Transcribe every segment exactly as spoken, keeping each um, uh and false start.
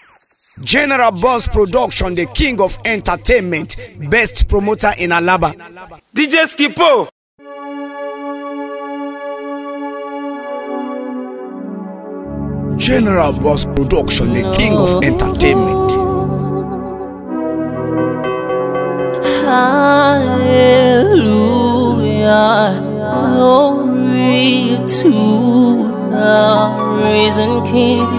General Boss Production, the king of entertainment, best promoter in Alaba. D J Skipo. General Boss Production, the king of entertainment. Hallelujah, glory to the risen King.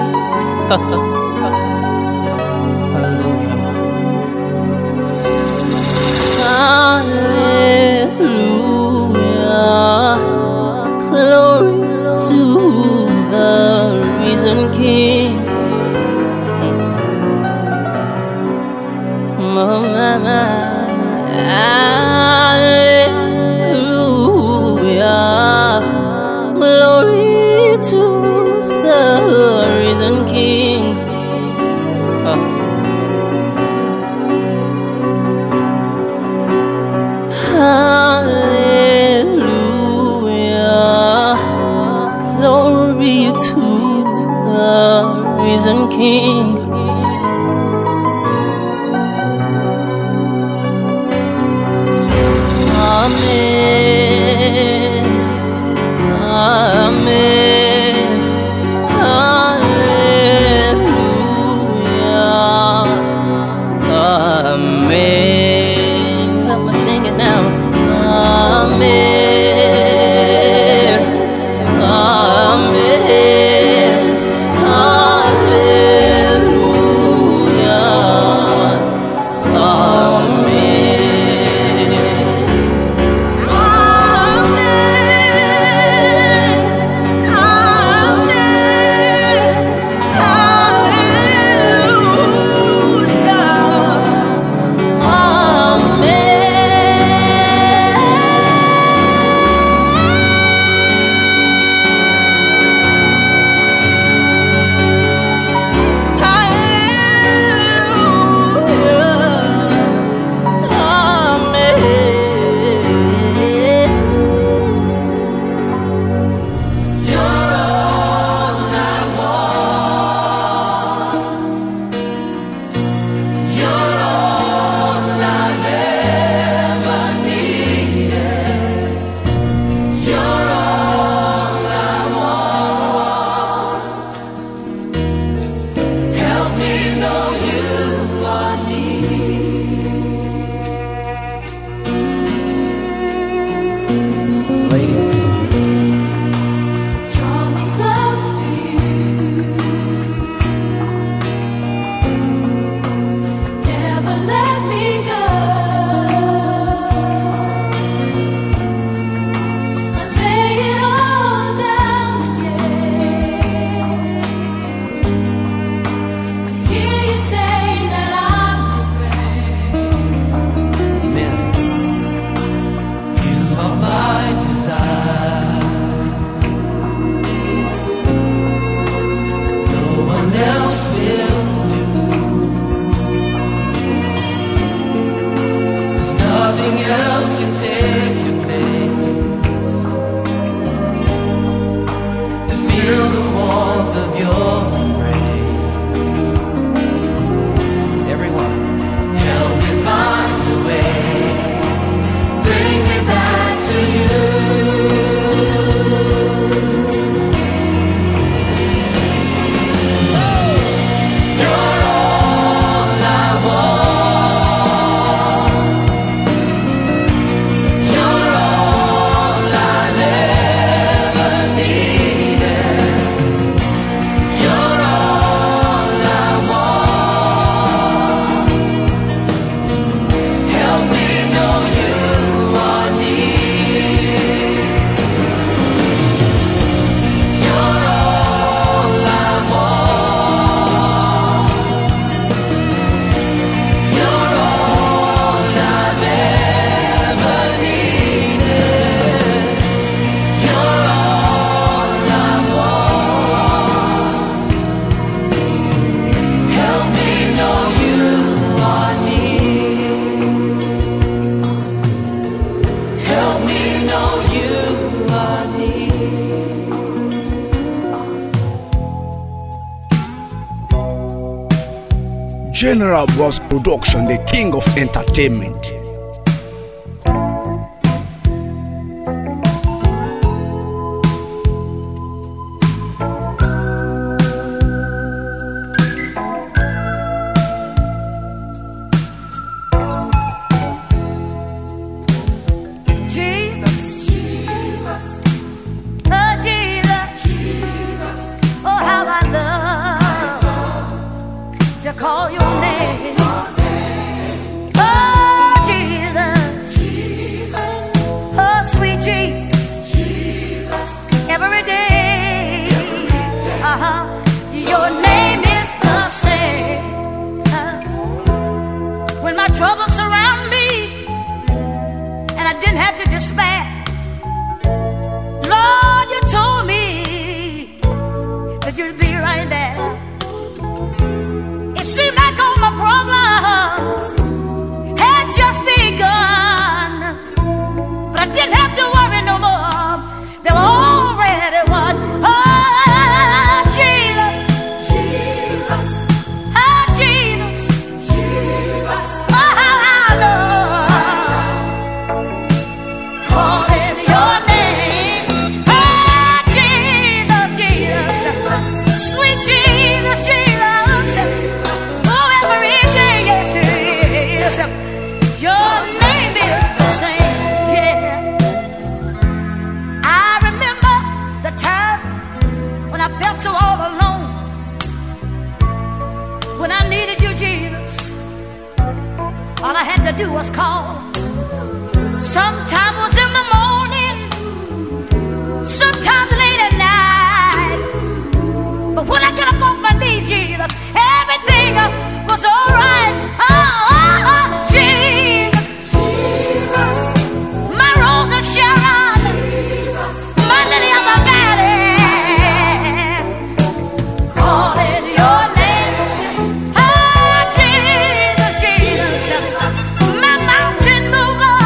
Hallelujah, glory to the risen King. Hallelujah, glory to the risen King. Hallelujah, glory to the risen King. Amen, amen, hallelujah, amen. Help me sing it now. Amen, amen, hallelujah. General Bros Production, the king of entertainment. Call your name. Oh, Jesus. Jesus. Oh, sweet Jesus. Jesus. Every day. Uh-huh. Your name is the same. Uh, when my troubles surround me and I didn't have to despair, Lord, you told me that you'd be right there. Seemed like all my problems had just begun, but I didn't have to worry no more. They were already won. Oh, Jesus, Jesus, oh, Jesus, Jesus. Oh, how I love calling your name. Oh, Jesus, Jesus, sweet Jesus, Jesus. Your name is the same, yeah. I remember the time when I felt so all alone, when I needed you, Jesus. All I had to do was call. Sometimes it was in the morning, sometimes late at night. But when I get up off my knees, Jesus, everything was all right. Oh, oh, oh, Jesus. Sharon, my lily of the valley, calling your name. Oh, Jesus, Jesus, my mountain mover.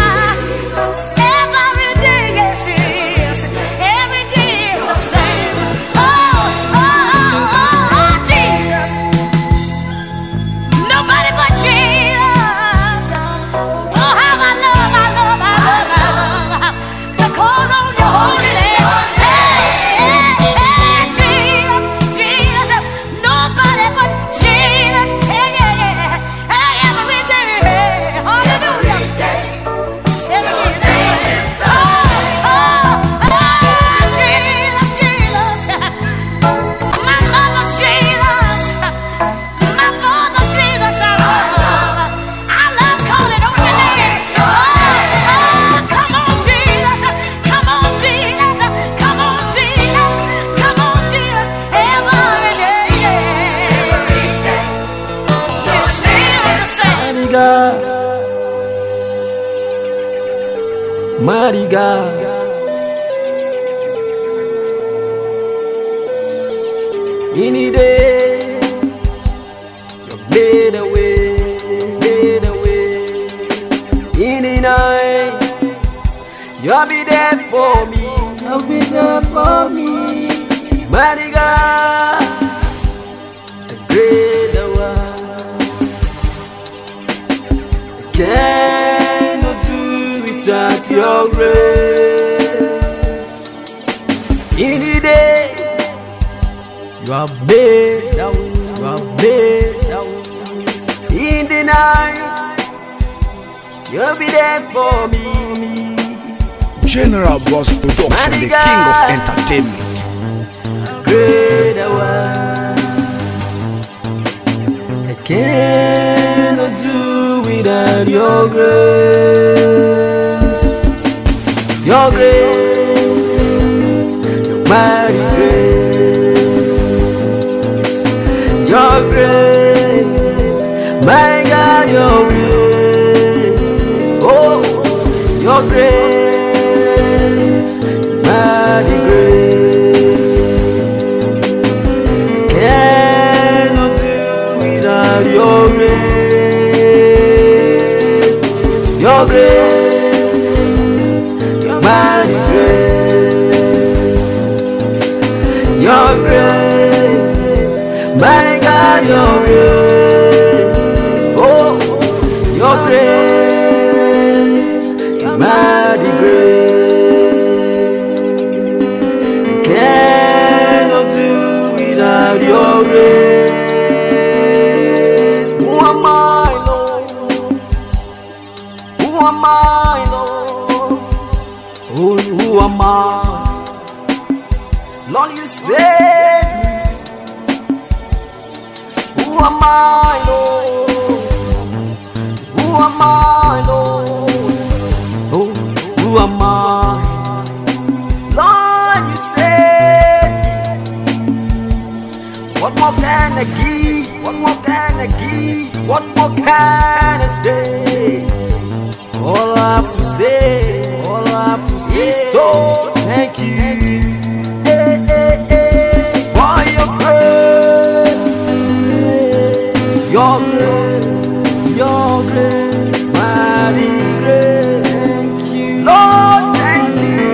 Every day, yes, yes, every day is the same. Oh, oh, oh, oh, oh, Jesus. Nobody but Jesus. Oh, how I love, I love, I love, I love. Call on your holy name. Hey, hey, hey, Jesus, Jesus, nobody but Jesus. Hey, yeah, yeah. Hey, every day, hey, hallelujah. Every day. Oh, oh, oh, Jesus, Jesus. My mother, Jesus. My father, Jesus. I love, I love calling on your name. Oh, oh, come on, Jesus. Come on, Jesus. Come on, Jesus. Come on, Jesus. Every day, every day. You're still the same. Mighty God, mighty God, any day you made a way, made a way. Any night you'll be there for me, you'll be there for me. Mighty God, the greater one, cannot do without your grace. Any day you have made that way, you have made that way. In the night you'll be there for me. General Bros Production, the king of entertainment. Greater one, I cannot do without your grace. Your grace, your mighty grace. Your grace, my God, your grace. Oh, your grace, mighty grace. Cannot do without your grace. Your grace, your mighty grace. Your grace, my God, your grace. Lord, you said, who am I, Lord? Who am I, Lord? Oh, who am I? Lord, you said, what more can I give? What more can I give? What more can I say? All I have to say, all I have to say is to thank you, hey, hey, hey, for your grace, your grace, your grace, mighty grace. Thank you, Lord, thank you,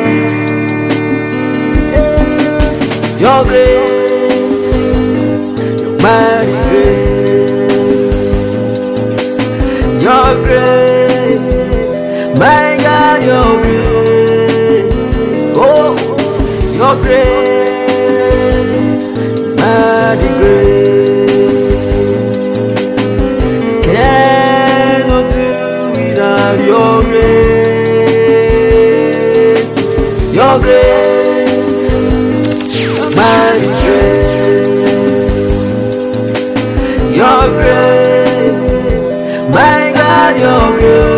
your grace, your mighty grace, your grace. My God, your grace, oh, your grace, mighty grace. Cannot do without your grace, your grace, mighty grace, your grace. My God, your grace.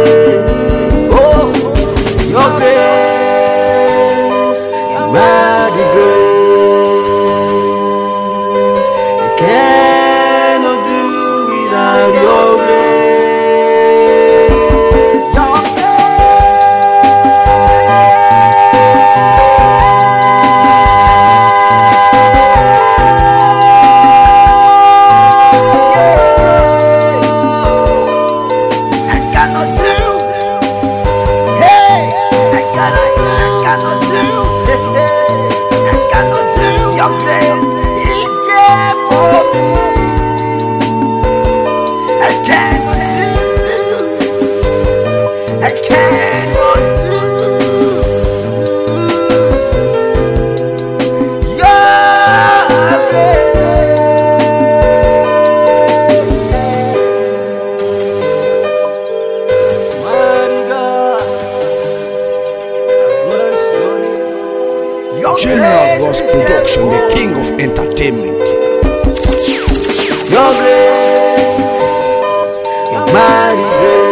Your grace, mighty grace. You cannot do without your grace. Your I cannot do. I cannot do, I cannot do. Your grace is there for me. I cannot do, I cannot do. Your grace, mighty God. General Boss Production, the king of entertainment. Your grace, your mighty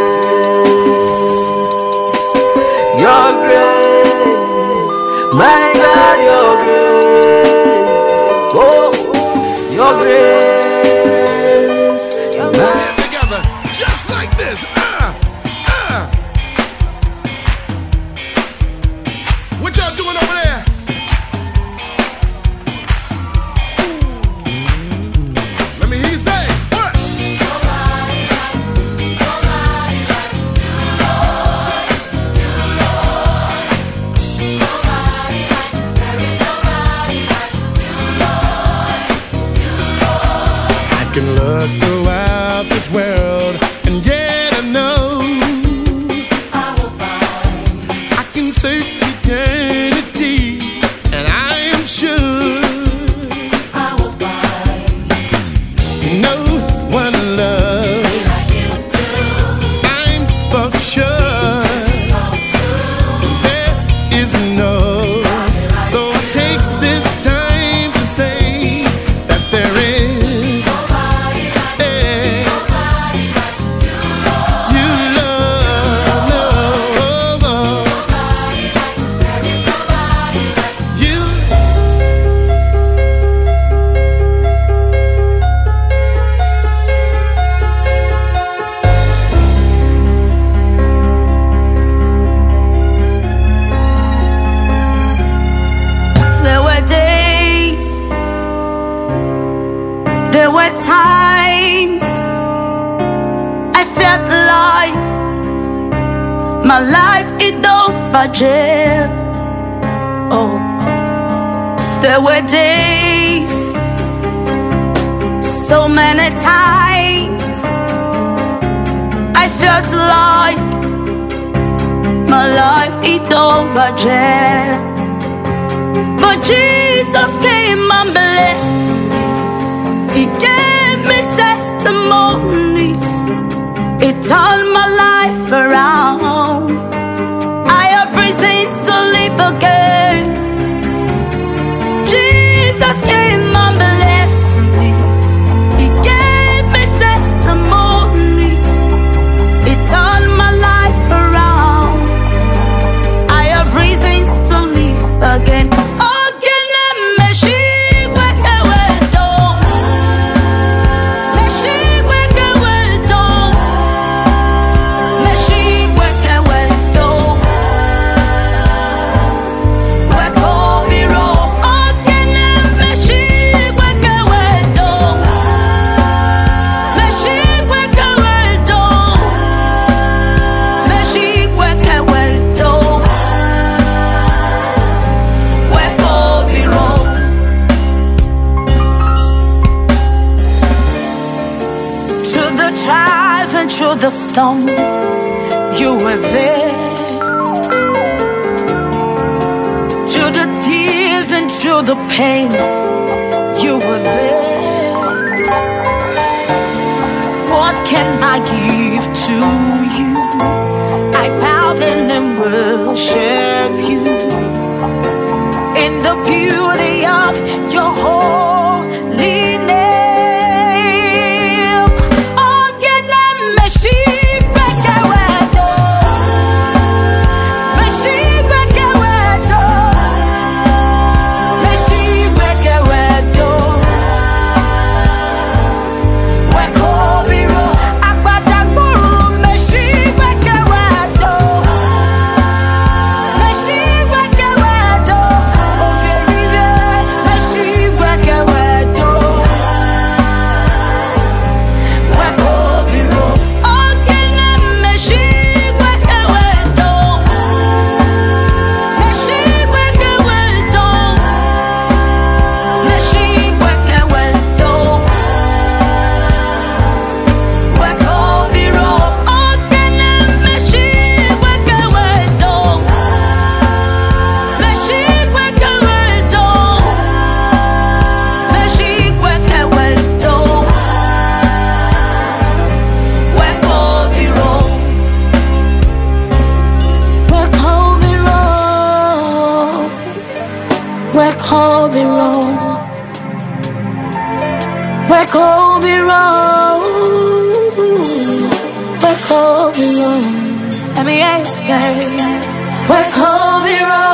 grace, your grace, my God, your grace, oh, your grace, your mighty. Together, just like this. Uh, uh. What y'all doing over there? Let me hear you say what? Nobody like, nobody like you, Lord, you, Lord. Nobody like, there is nobody like you, Lord, you, Lord. I can look throughout this world and yet I know I will find. I can search eternity and I am sure I will find no one loves like you do. I'm for sure there is no. So I take this time to say that there is nobody like nobody like you, Lord. You love, no. Nobody like, there is nobody like you. There were days, there were times I felt like my life it don't budget. Oh, there were days, so many times I felt like my life it don't budget. But Jesus came and blessed me. He gave me testimonies. He turned my life around. I have reasons to live again. the storm, you were there. Through the tears and through the pain, you were there. What can I give to you? I bow then and worship you in the beauty of your holy name. Oh, get that machine back away. Machine back away. Machine back away. When Kobe roll, I got that guru. Machine back away. Machine back away. Oh, very good. Machine back away. When Kobe roll, oh, get that machine back away. Machine back away. Machine back away. When Kobe roll, oh, get that machine back away. Machine back away. Machine back away. When Kobe roll, when Kobe roll, when Kobe roll, when Kobe roll, when Kobe roll. Let me hear you say, when Kobe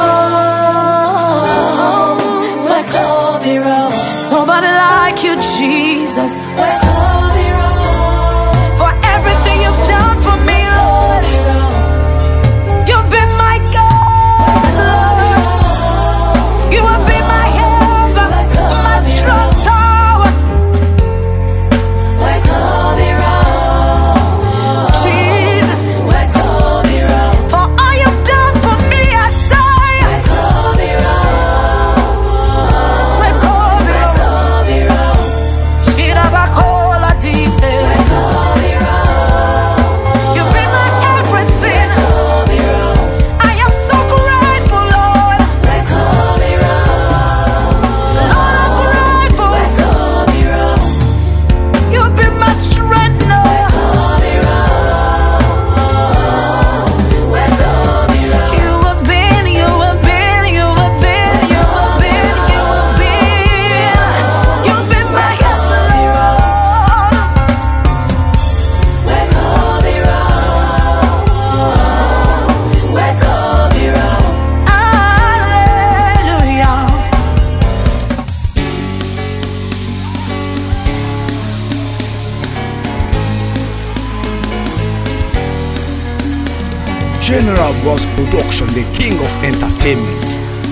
roll, when Kobe roll. Nobody like you, Jesus. When Kobe roll, for everything you've done for me, Lord. You've been my God, Lord. You have been my help, my strong tower. Jesus, for all you've done for me, I say, when Kobe roll, Shirabakola dice, you've been my everything. I am so grateful, Lord. Lord, I'm grateful. You've been my strength, Lord. You have been, you have been, you have been, you have been, you have been. You've been my help, Lord. Hallelujah. General Boss Production, the king of entertainment.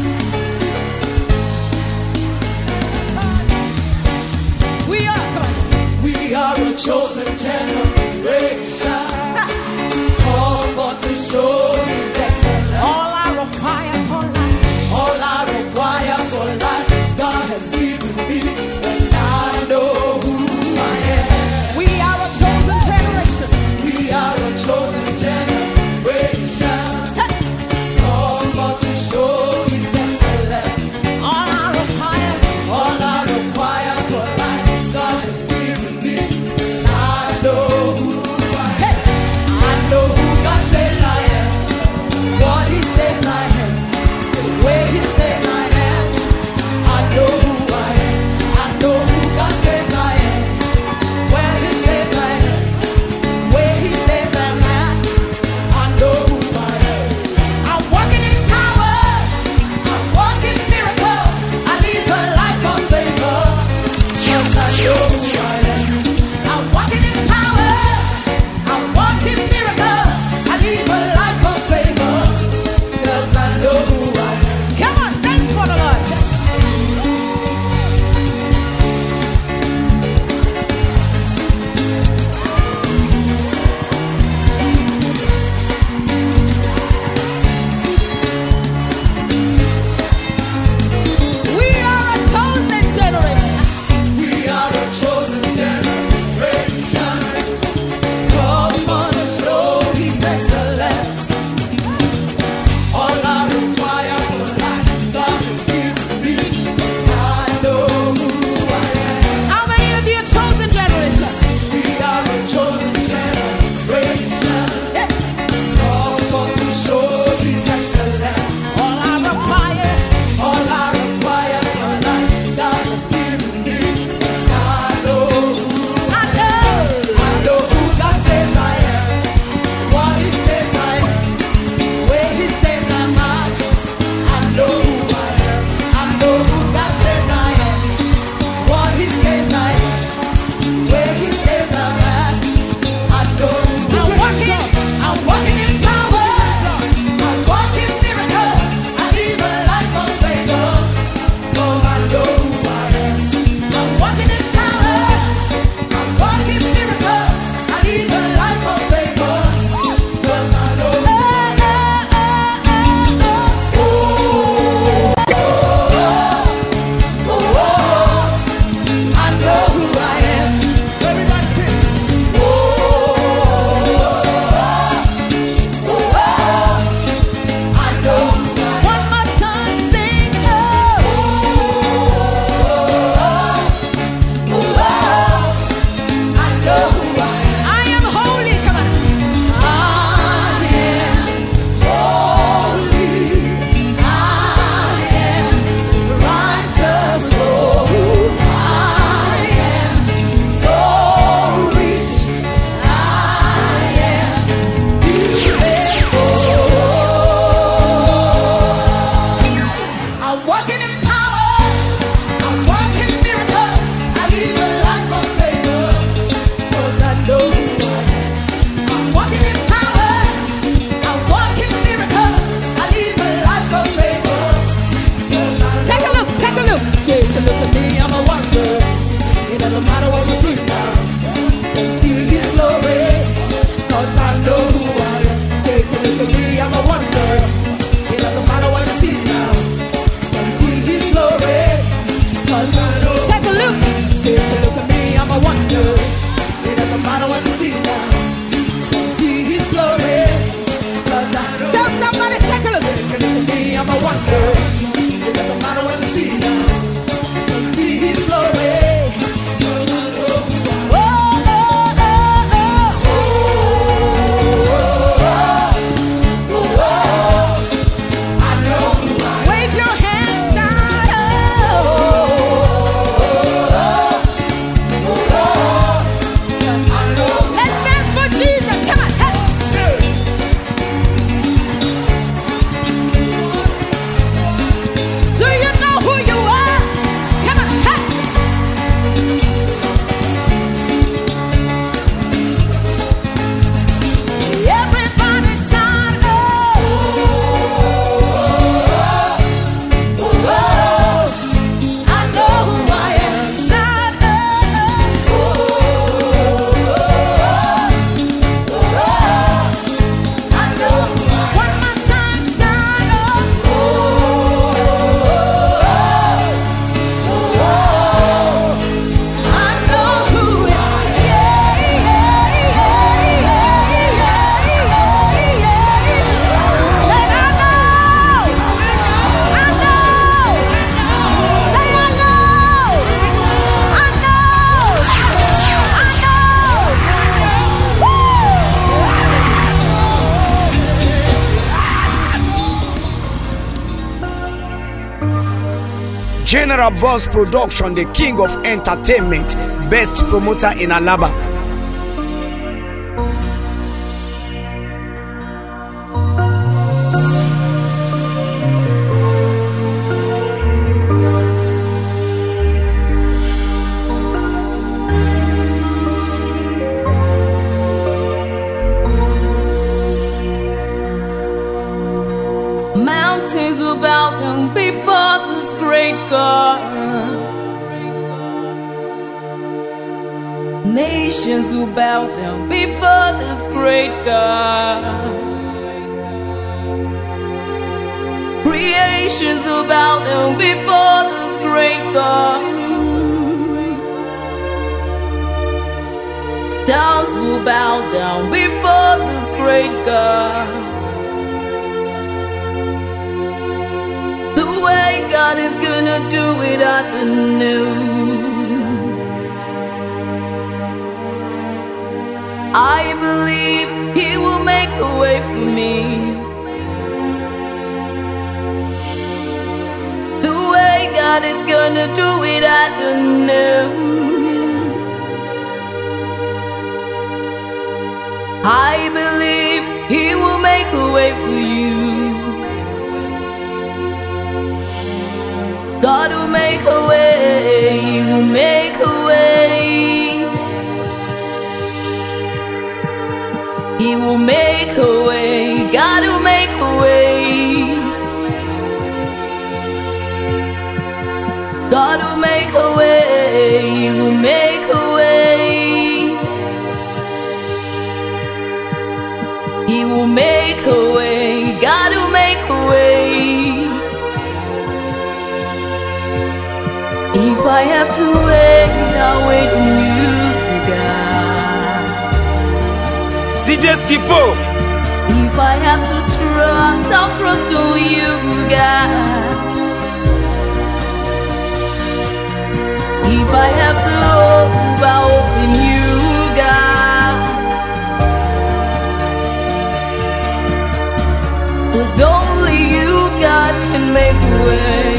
We are, we are a chosen generation. Called for to show His excellence. All I require for life, All I require for life, God has given me, and I know who I am. we are a chosen generation. We are a chosen generation. Called for to show Take a look at me, I'm a wonder. It doesn't matter what you see now. See His glory, 'cause I know who I am. Take a look at me, I'm a wonder. It doesn't matter what you see now. See His glory, 'cause I know. Take a look. Take a look at me, I'm a wonder. It doesn't matter what you see now. See His glory, 'cause I know. Tell somebody, take a look. Take a look at me, I'm a wonder. It doesn't matter what you see now. See His glory. General Boss Production, the king of entertainment, best promoter in Alaba. Mountains will bow down before this great God. Nations will bow down before this great God. Creations will bow down before this great God. Stones will bow down before this great God. God is gonna do it, I know. I believe He will make a way for me. The way God is gonna do it, I don't know. I believe He will make a way for you. God will make a way, He will make a way. He will make a way, God will make a way. God will make a way, He will make a way. He will make a way, God will make a way. If I have to wait, I'll wait on you, God. D J Skipo. If I have to trust, I'll trust on you, God. If I have to hope, I'll hope in you, God. 'Cause only you, God, can make a way.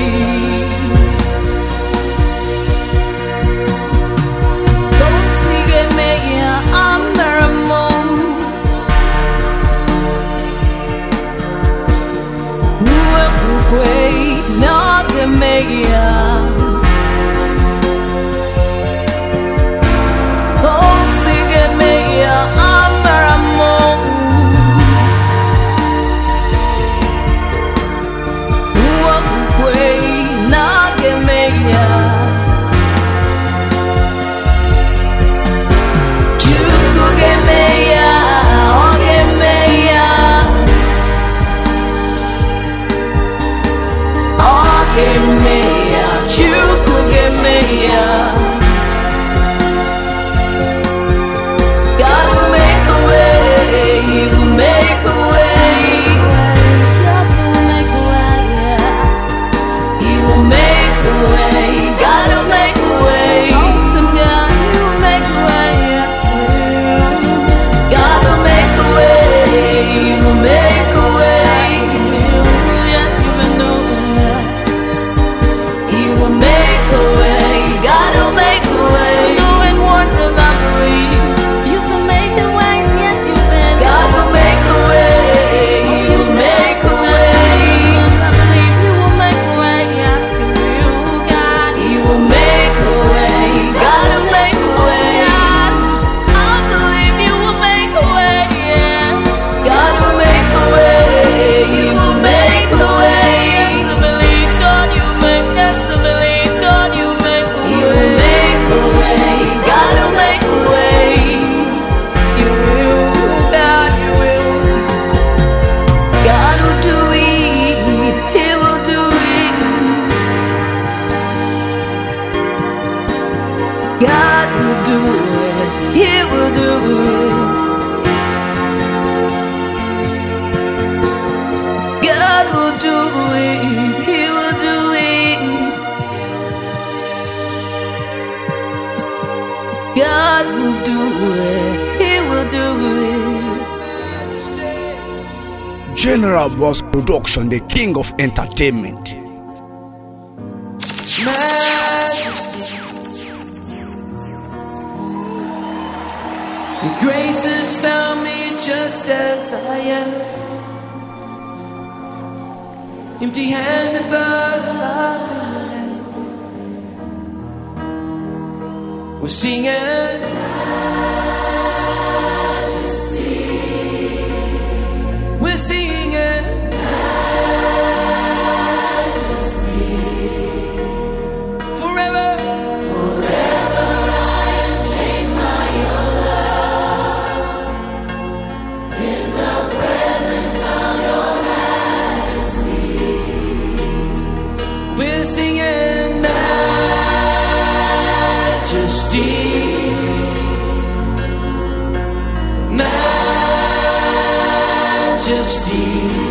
God will make a way. He will make a way. God will make a way. He will make a way. God will make a way. Awesome God, He will make a way. God will make a way. He will make a way. Yes, you will know. He will make a way. God will make a way. Doing wonders, I believe. You can make the ways, yes, you can. God will make a way. He will make a way. I believe He will make a way. Yes, He will. God, He will make a way. God will make a way. I believe He will make a way. Yeah. God will make a way. He will make a way. Yes, I believe God, you make. Yes, I believe God, you make a way. He will make a way. God will make a way. You will, God, you will. God will do it. He will do it. God will do it. He will do it. God will do it. He will do it. God will do it. He will do it. General Boss Production, the king of entertainment. Your grace has found me just as I am, empty-handed but alive in your hands. We're singing Majesty. We're singing Majesty. Forever. Forever I am changed by your love. In the presence of your majesty, we're singing majesty, majesty.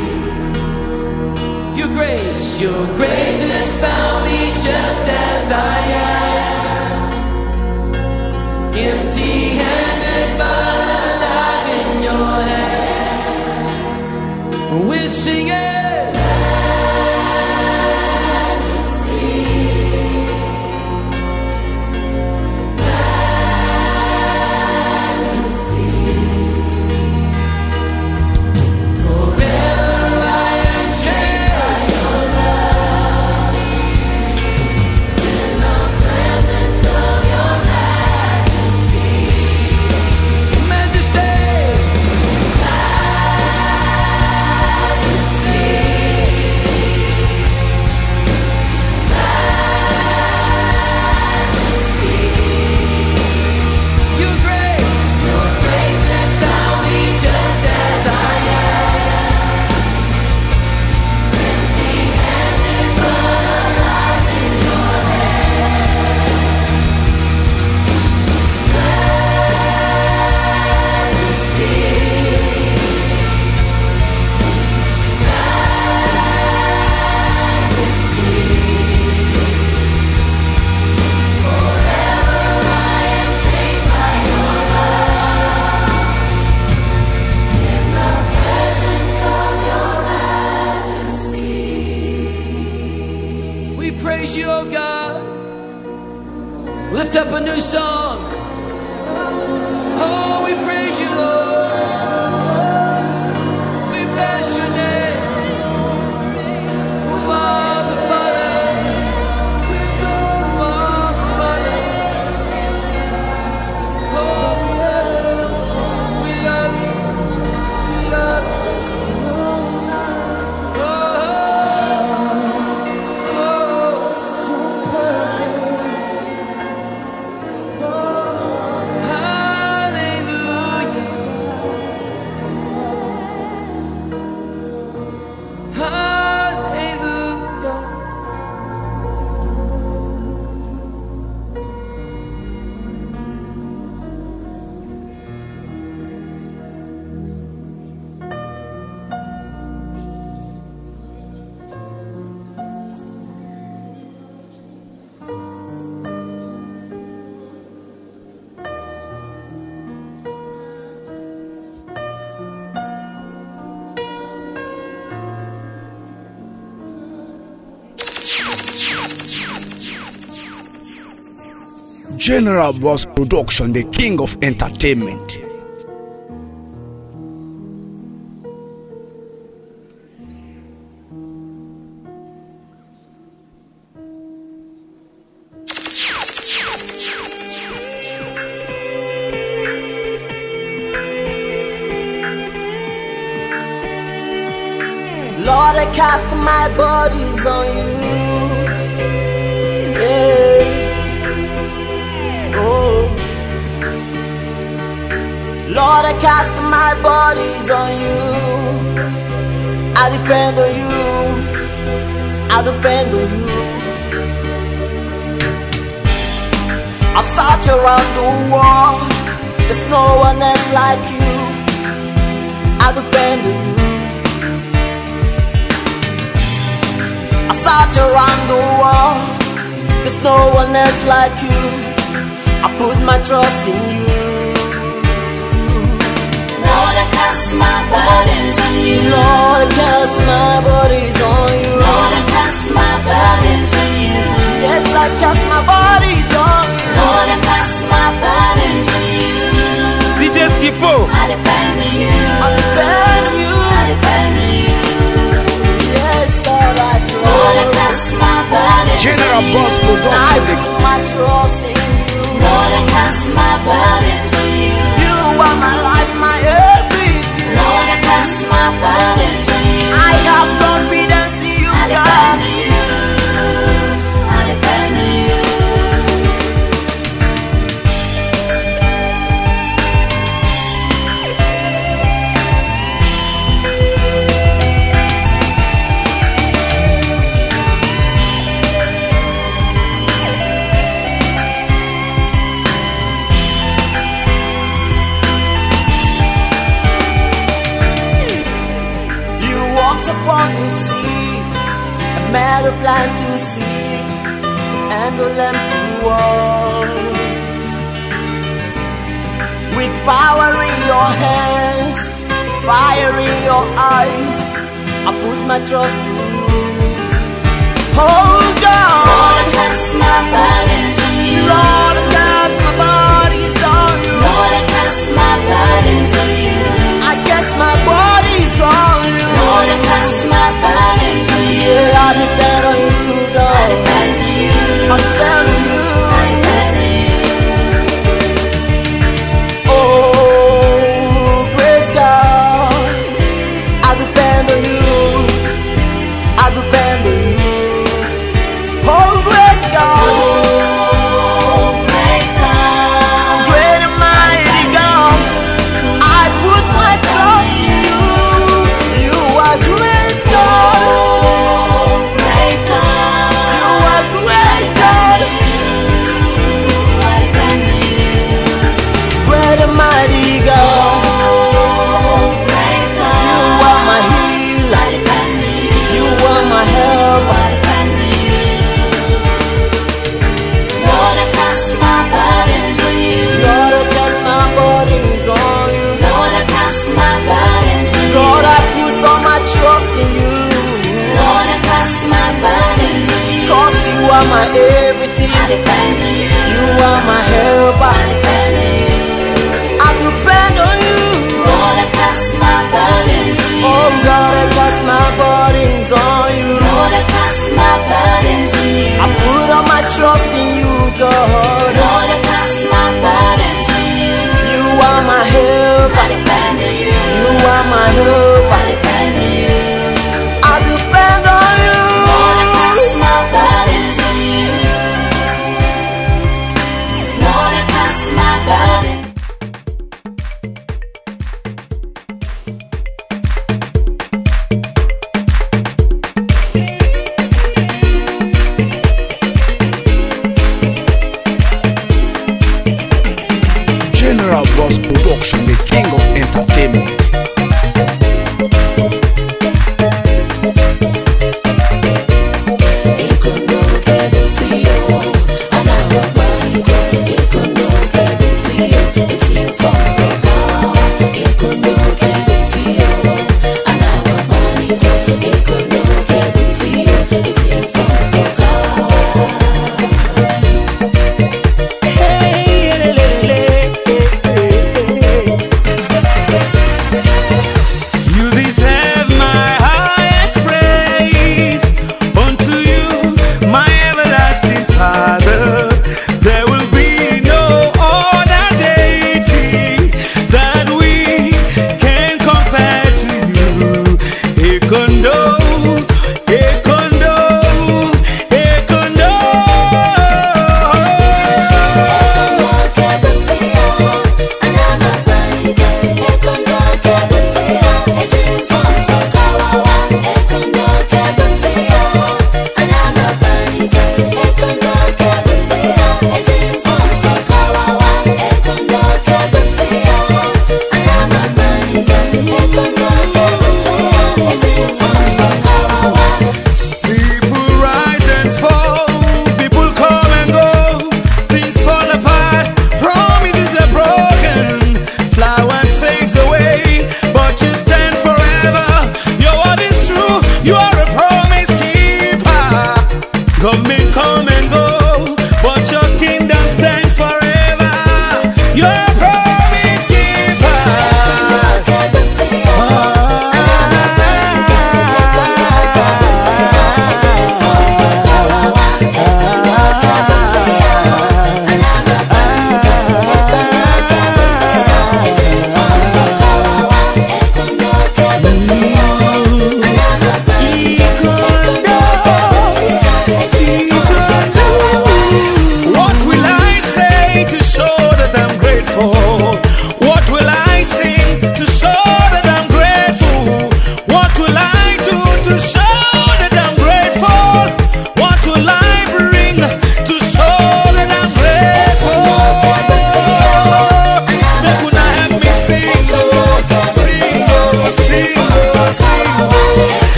Your grace, your grace has found me just as I am, empty-handed but alive in your hands. We're singing you, oh God. Lift up a new song. Oh, we praise you, Lord. We bless your name. Oh, Abba, Father. We adore you, Abba, Father. Oh, we love you. We love you. Oh, oh. General Boss Production, the king of entertainment. Lord, I cast my bodies on you. Yeah. Oh. Lord, I cast my bodies on you. I depend on you. I depend on you. I've searched around the world. There's no one else like you. I depend on you. I search around the world. There's no one else like you. I put my trust in you. Lord, I cast my burdens on you. Lord, I cast my bodies on you. Lord, I cast my burdens on you. Yes, I cast my bodies on you. Lord, I cast my burdens on you. D J Skipo. I depend on you. I depend on you. I depend on you. Yes, God, I trust. Lord, I cast my burdens General on you. Boss I Production, the put my trust in you. Lord, I cast my burdens on you. You are my life, my everything. Lord, I cast my burdens on you. I have confidence in you, I depend God. on you. I depend on you. You walked upon the sea, and made a blind to see, and the lamb to walk. With power in your hands, fire in your eyes, I put my trust in you. Oh God, Lord, I cast my burdens on you. Lord, I cast my bodies on you. Lord, I cast my burdens on you. I cast my bodies on you. Lord, I cast my burdens on you. Yeah, I depend on you, I God. depend on you. I depend on you. I depend on you. Oh, great God, I depend on you. I depend on you. Oh, great God, Oh, great God. great and mighty God, I put my trust in you. You are great God. Oh, great God. You are great God. I depend on you. Great and mighty God. Oh, great God. You are my healer. I depend on you. You are my helper. I depend on you. Lord, I cast my burdens on you. Lord, I cast my bodies on you. Lord, I cast my burdens on you. God, I put all my trust in you. Lord, I cast my burdens on you. Cause you are my everything. I depend on you. You are my helper. I depend on you. I depend on you. Lord, I cast my burdens on you. Oh God, I cast my bodies on you. Lord, I cast my burdens on you. I put all my trust in you, God. Lord, I cast my burdens on you. You are my helper. I depend on you. You are my helper. I depend on you. I depend on you. Lord, I cast my burdens on you. Lord, I cast my burdens. General Boss Production, the king of entertainment. Hey.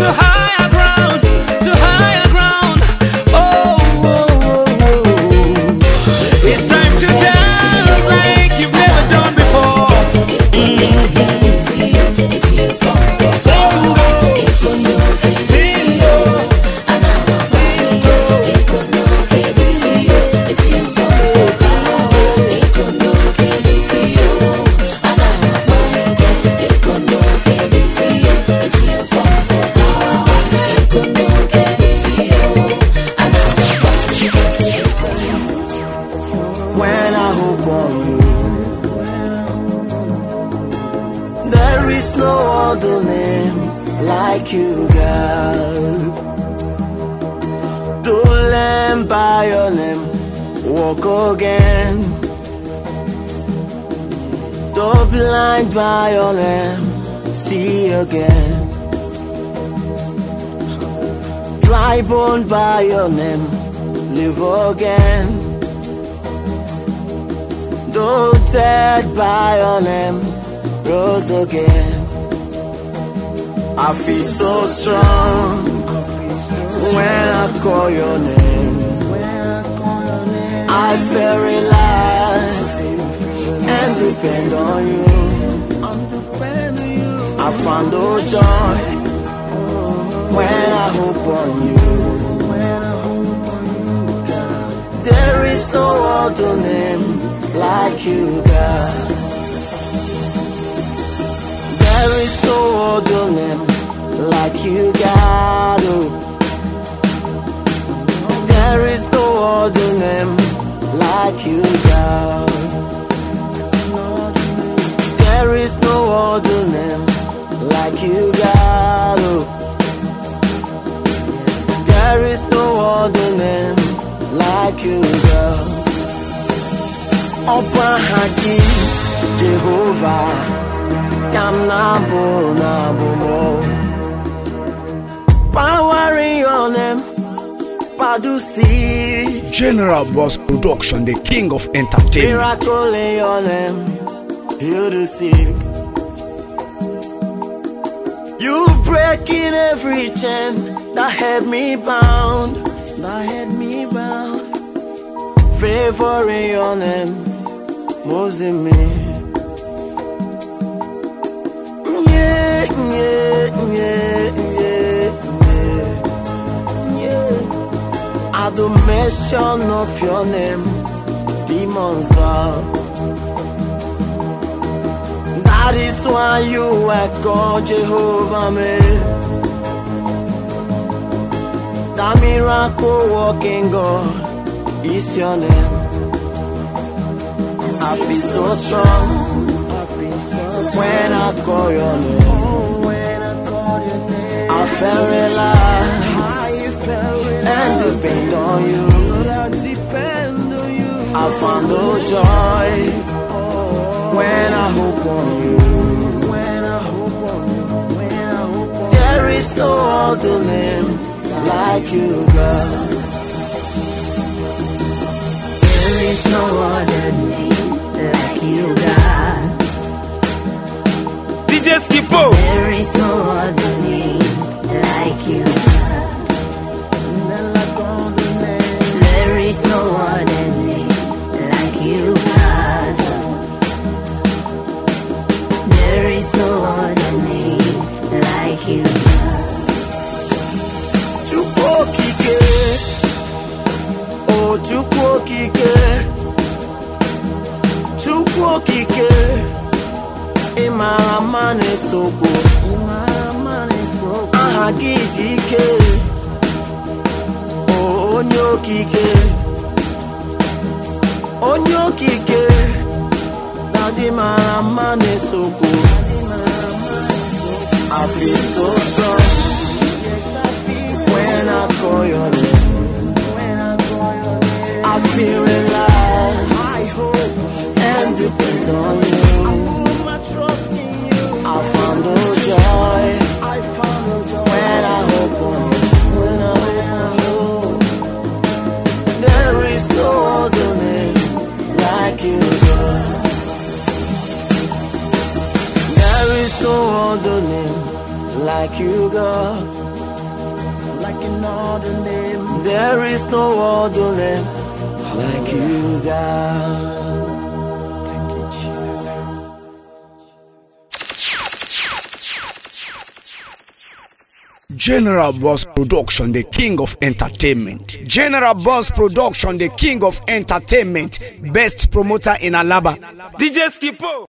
to higher ground, to higher ground. Oh, oh, oh, oh. It's time to dance like you've never done before. When I hope on you, there is no other name like you, God. Don't learn by your name, walk again. Don't blind by your name, see again. Dry bone by your name, live again. Though dead by your name, rose again. I feel so strong when I call your name. I feel relaxed and depend on you. I found no joy when I hope on you. There is no other name like you, God. There is no other name like you, God. Oh. There is no other name like you, God. There is no other name like you, God. Oh. There is no other name like you, God. Opa Haki Jehovah Kam Nabo Nabo Mo Power in your name Padusi General Boss Production, the king of entertainment. Miracle in your name Heal the sick. You breaking every chain that had me bound, that had me bound. Favor in your name moves in me. Yeah, yeah, yeah, yeah, yeah, yeah. Adoration of your name, demons bow. That is why you are called Jehovah, man. That miracle working God is your name. I feel so strong when I call your name. I feel relaxed and depend on you. I found no joy when I hope on you. There is no other name like you, God. There is no other name like you, God. D J Skipo. There is no other name like you, God. There is no other name like you, God. There is no other name like you, God. Chukwokike, oh Chukwokike, Chukwokike, Imara mane soko, Ahagidike, oh Onyokike, Onyokike, Daddy Mara mane soko. I feel so strong when I call your name. I feel relaxed and depend on you. I found no joy when I hope on you. There is no other name like you, God. There is no other name like you, God. other name. There is no other name like you, God. Thank you, Jesus. General Boss Production, the king of entertainment. General Boss Production, the king of entertainment. Best promoter in Alaba. D J Skipo.